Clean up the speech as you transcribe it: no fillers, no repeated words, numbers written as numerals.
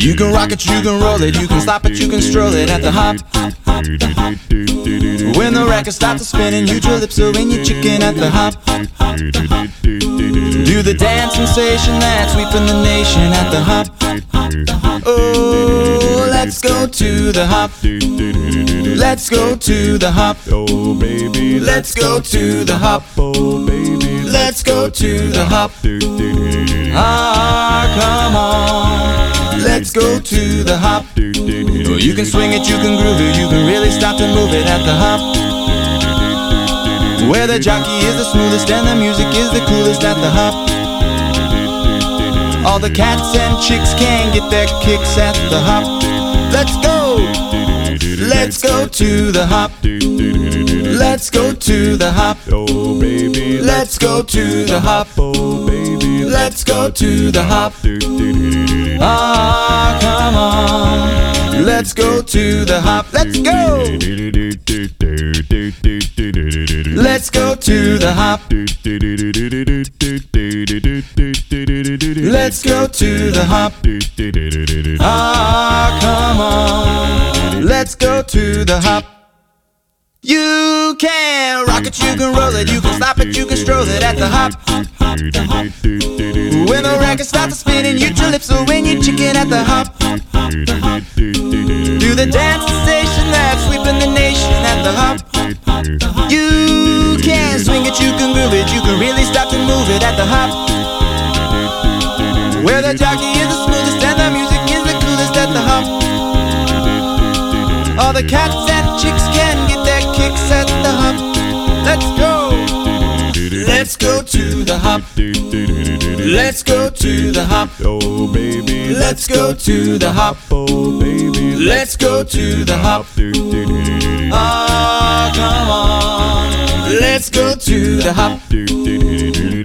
You can rock it, you can roll it, you can stop it, you can stroll it at the hop. When the record starts spinning, you calypso and your chicken at the hop. Do the dance sensation that's sweeping the nation at the hop. Oh, let's go to the hop. Let's go to the hop. Oh baby, Let's go to the hop. oh baby, Let's go to the hop. Ah, come on. Let's go to the hop. Oh, you can swing it, you can groove it, you can really start to move it at the hop. Where the jockey is the smoothest and the music is the coolest at the hop. All the cats and chicks can get their kicks at the hop. Let's go. Let's go to the hop. Let's go to the hop. oh baby, Let's go to the hop. oh baby, Let's go to the hop. Ah, come on. Let's go to the hop. Let's go. Let's go to the hop. Let's go to the hop. Ah, come on. Let's go to the hop. You can rock it, you can roll it, you can stop it, you can stroll it at the hop. When the record starts spinning, you calypso when you chicken at the hop. Do the dance sensation that's sweeping the nation at the hop. You can swing it, you can groove it, you can really start to move it at the hop. Where the jockey is the smoothest and the music is the coolest at the hop. All the cats and chicks can get their kicks at the hop. Let's go. Let's go to the hop. Let's go to the hop. oh baby, Let's go to the hop. oh baby, Let's go to the hop. Ah, come on. Let's go to the hop.